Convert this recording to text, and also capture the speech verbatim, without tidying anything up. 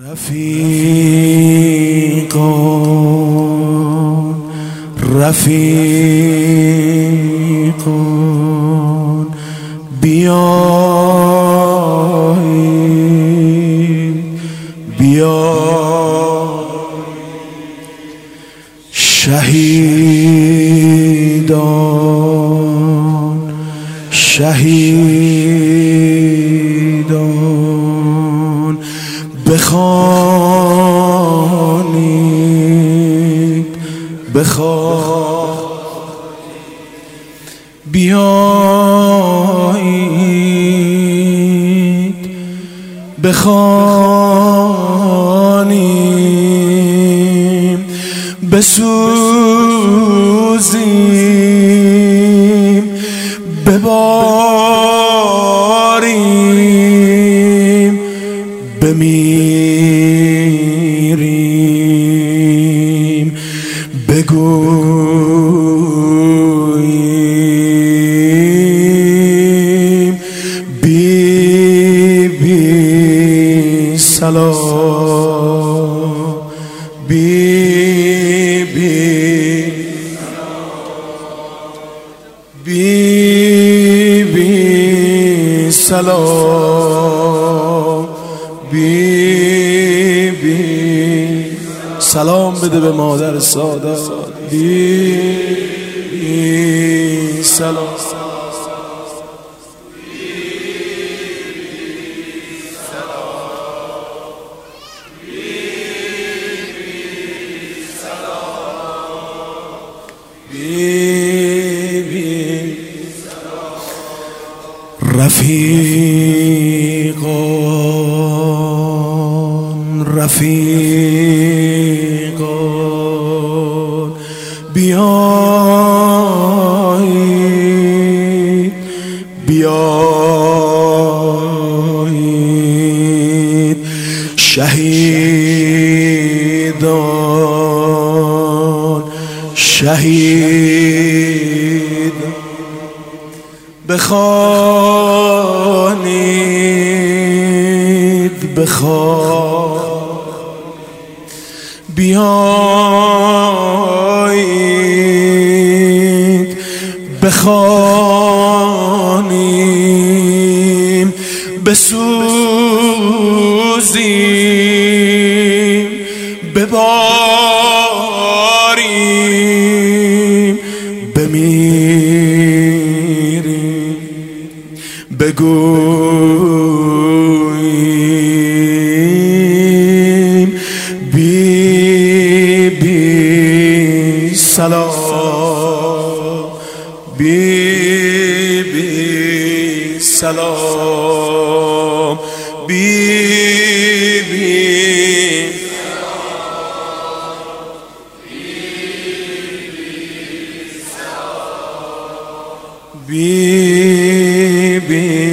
رفیقان رفیقان بیایید بیایید شهیدان شهیدان بخوانید بخوانید بیایید بخوانیم بسوزیم بباریم بمیریم بگوییم بی بی سلام بی بی بی بی سلام بی بی سلام بده به مادر سادات بی بی سلام رفیقان رفیقان بیایید بیایید شهیدان شهید بخوانید بخوان بیایید بخوانیم بسوزیم بباریم بمیریم بگوییم بی بی سلام بی بی سلام بی بی بی بی